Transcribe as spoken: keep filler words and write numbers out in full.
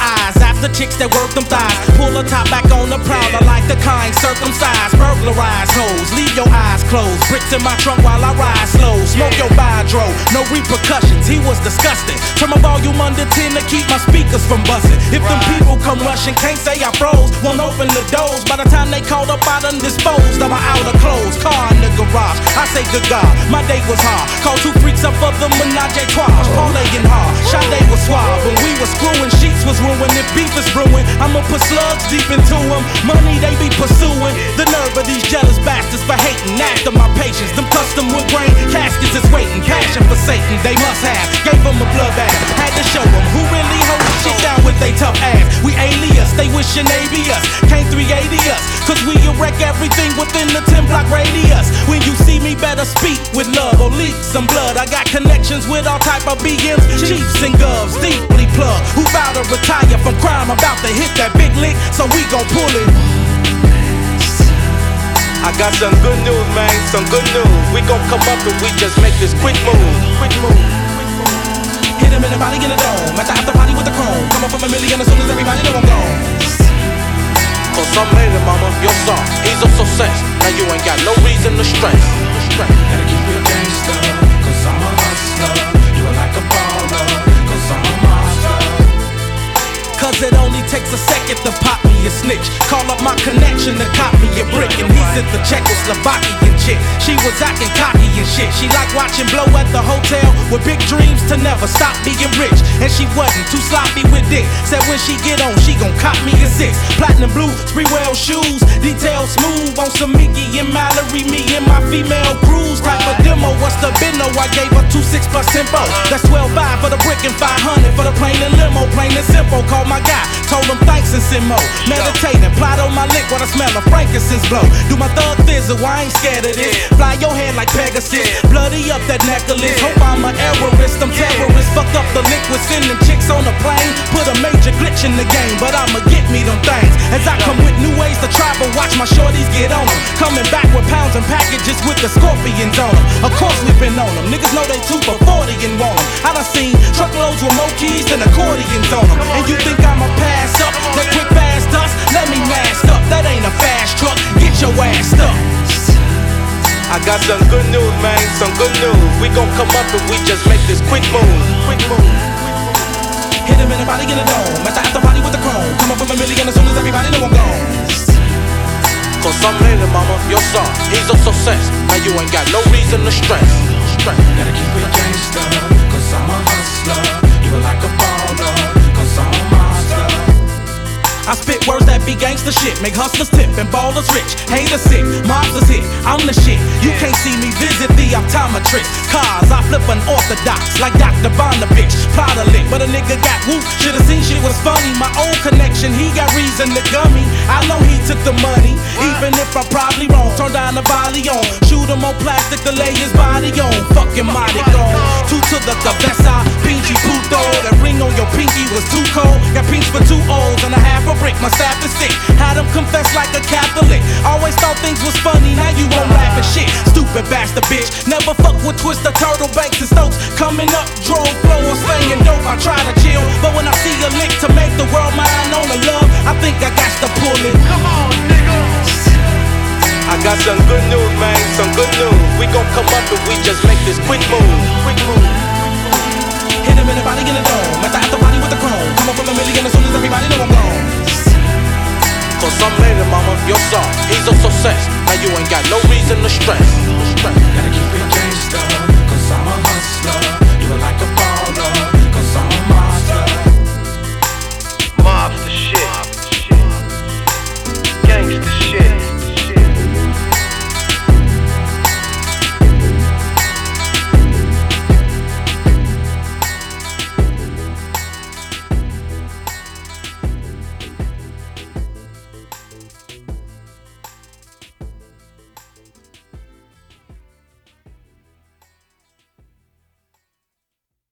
eyes after chicks that work them thighs. Pull a top back on the prowl, I like the kind circumcised. Burglarize hoes, leave your eyes closed. Bricks in my trunk while I ride slow. Smoke your Bidro, no repercussions. He was disgusting. Turn my volume under ten to keep my speakers from busting. If them people come rushing, can't say I froze. Won't open the doors. By the time they called up, I done disposed of my outer clothes. Car in the garage, I say good God, my day was hard. Called two freaks up for the menage a trois. Parlay and hard, Sade was suave. When we was screwing, sheets was ruined. If beef is brewing, I'ma put slugs deep into them. Money they be pursuing. The nerve of these jealous bastards for hating. After my patience, them custom wood grain caskets is waiting. Passion for Satan, they must have. Gave them a bloodbath, had to show them who really hold the shit down with they tough ass. We alias, they wishing they be us. Can't three eighty us, cause we wreck everything within the ten block radius. When you see me, better speak with love or leak some blood. I got connections with all type of B Ms, chiefs and govs, deeply plugged. Who bout to retire from crime, about to hit that big lick, so we gon' pull it. I got some good news, man, some good news. We gon' come up and we just make this quick move. Quick move. Hit him in the body in the dome, at the after party with the chrome. Come up from a million as soon as everybody know I'm gone. Cause I made it, mama, your song, he's a success. Now you ain't got no reason to stress. Gotta keep it gangsta, cause I'm a hustler. You are like a baller, cause I'm a monster. Cause it only takes a second to pop me a snitch. Call up my connection to cop me a brick. And he sent the Czechoslovakian chick. She was acting cocky and shit. She liked watching blow at the hotel with big dreams to never stop being rich. And she wasn't too sloppy with dick. Said when she get on, she gon' cop me a six. Platinum blue, Spreewell shoes, detail smooth on some Mickey and Mallory. Me and my female cruise type of demo. What's the bino? I gave her two six plus tempo. That's twelve five for the brick and five hundred for the plane and limo. Plain and simple. Call my guy, told him thanks and send more. Meditating, plot on my lick while I smell of frankincense blow. Do my thug thizzle, I ain't scared of this. Fly your head like Pegasus, bloody up that necklace. Hope I'm an errorist, I'm terrorist. Fuck up the liquid, sending chicks on the plane. Put a major glitch in the game, but I'ma get me them things. As I come with new ways to travel, watch my shorties get on them. Coming back with pounds and packages with the scorpions on them. Of course we been on them, niggas know they two for forty and want them. I done seen truckloads with more keys than accordions on them. And you think I'ma pass up that quick fast dust? Let me mask up, that ain't a fast truck. Get your ass up. I got some good news, man, some good news. We gon' come up and we just make this quick move. Quick move. Hit him in the body in the dome, at the after party with the chrome. Come up from a million as soon as everybody know I'm gone. Cause I made it, mama, your son, he's a success. Now you ain't got no reason to stress. Stress. Gotta keep it gangsta, cause I'm a hustler. You are like a baller, cause I'm a monster. I spit words that be gangsta shit, make hustlers tip and ballers rich. Haters sick, mobsters hit, I'm the shit. You can't see me visit the optometrist. Cars, I flip unorthodox like Doctor Bonovich. Plot a lick, but a nigga got whoop. Should've seen shit was funny. My old connection, he got reason to gummy. I know he took the money, even if I'm probably wrong. Turn down the volley on, shoot him on plastic to lay his body on. Fucking mighty gone. Two to the cabeza, pinky puto. That ring on your pinky was too cold. Got pinks for two O's and a half a brick. My staff is sick, had him confess like a Catholic. Always thought things was funny, now you won't laugh at shit. Stupid bastard bitch, never fuck with Twister, Turtle, Banks and Stokes. Coming up, drove, flow, or slanging dope. I try to chill, but when I see a lick to make the world mine on the love, I think I got to pull it. Come on, nigga. I got some good news, man, some good news. We gon' come up and we just make this quick move. Quick move. Hit him in the body in the dome, at the after party with the chrome. Come up from a million as soon as everybody know I'm gone. Cause I made it, mama, your son, he's a success. Now you ain't got no reason to stress. Stress.